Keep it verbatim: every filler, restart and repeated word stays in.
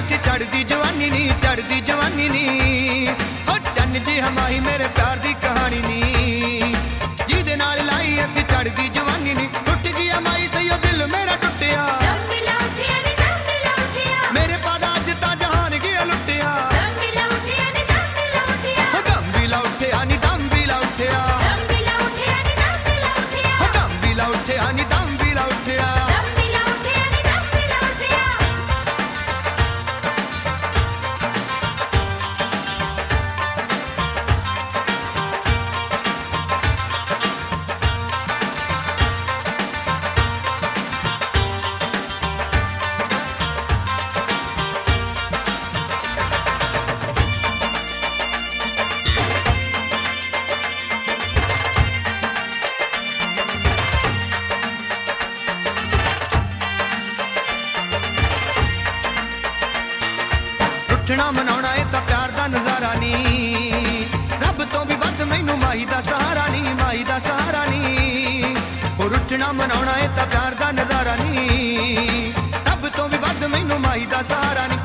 ऐसी चढ़दी जवानी नी, चढ़दी जवानी नी। हो चन्न जी हमारी मेरे प्यार दी कहानी नी, जिहदे नाल लाई ऐसी चढ़दी जवानी नी। टुट गया माई सही ओ दिल मेरा टुटिया, मेरे पादा अज तां जहान गया लुटिया। हो दम भी ला उठिया नी, दम भी ला उठिया, हो दम भी ला उठिया नी, दम भी ला उठिया। रुठना मनाउणा ए तां प्यार दा नज़ारा नी, रब तो भी वध मैनू माही दा सहारा नी, माही दा सहारा नी। ओ रुठना मनाउणा ए तां प्यार दा नज़ारा नी, रब तो भी वध मैनू माही दा सहारा नी।